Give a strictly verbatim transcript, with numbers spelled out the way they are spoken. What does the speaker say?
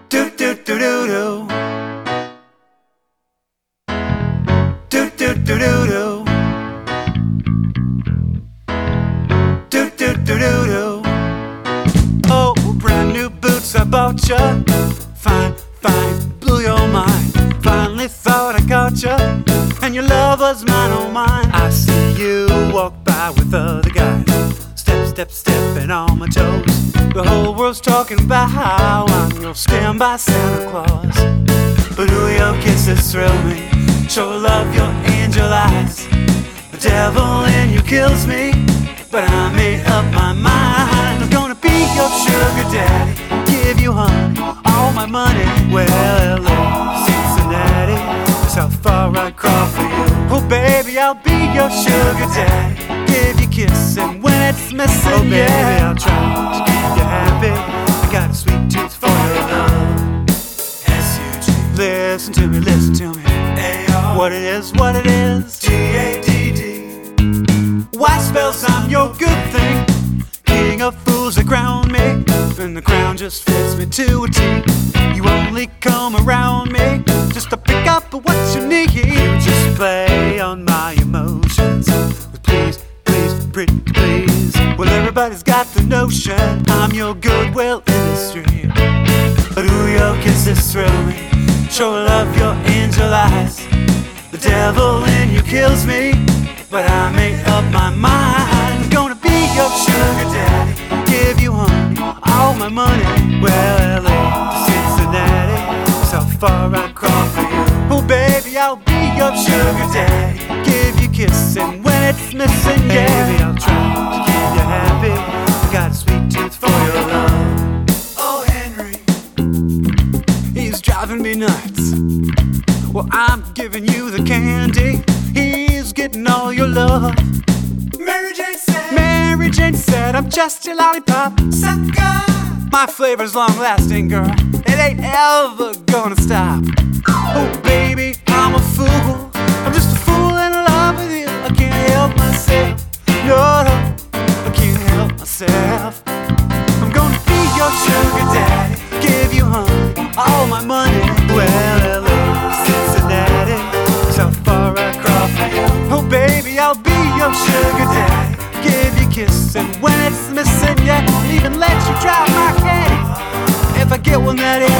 Do do do do do. Do do do do do. Do do do do do. Oh, brand new boots I bought ya. Fine, fine, blew your mind. Finally thought I got ya, and your love was mine, oh mine. I see you walk by with other guys, step, step, stepping on my toes. The whole world's talking about how I'm your scammed by Santa Claus. But ooh, your kisses thrill me, sure love your angel eyes. The devil in you kills me, but I made up my mind. I'm gonna be your sugar daddy, give you honey, all my money. Well, L A, Cincinnati, that's how far I'd crawl for you. Oh baby, I'll be your sugar daddy, give you kissing when it's missing. Oh baby, yeah, I'll try to keep you happy. I got a sweet tooth for your love. S U G. Listen to me, listen to me. A R. What it is, what it is. G A D D. White spells I'm your good thing, king of fools that crown me, and the crown just fits me to a T. You only come around me just to pick up what you need. You just play on my emotions with please, please, pretty please. Well, everybody's got the notion I'm your goodwill industry. But ooh, your kisses thrill me, sure love your angel eyes. The devil in you kills me, but I made up my mind. I'm gonna be your sugar daddy, give you honey, all my money. Well, L A, Cincinnati, that's how far I'd crawl for you. Oh baby, I'll be your sugar daddy, give you kissing when it's missing. Yeah, baby, I'll try to keep you happy. I got a sweet tooth for your love. Oh Henry, he's driving me nuts. Well, I'm giving you the candy, he's getting all your love. Mary Jane said, Mary Jane said, I'm just your lollipop sucker. My flavor's long lasting, girl, it ain't ever gonna stop. Oh baby, I'm a fool, I'm just a fool in love with you. I can't help myself, no, no, I can't help myself. I'm gonna be your sugar daddy, give you honey, all my money. Well, L A, Cincinnati, that's how far I crawl for you. Oh baby, I'll be your sugar daddy, give you kissing when it's missing. Yeah, I'll even let you drive my caddy if I get one that is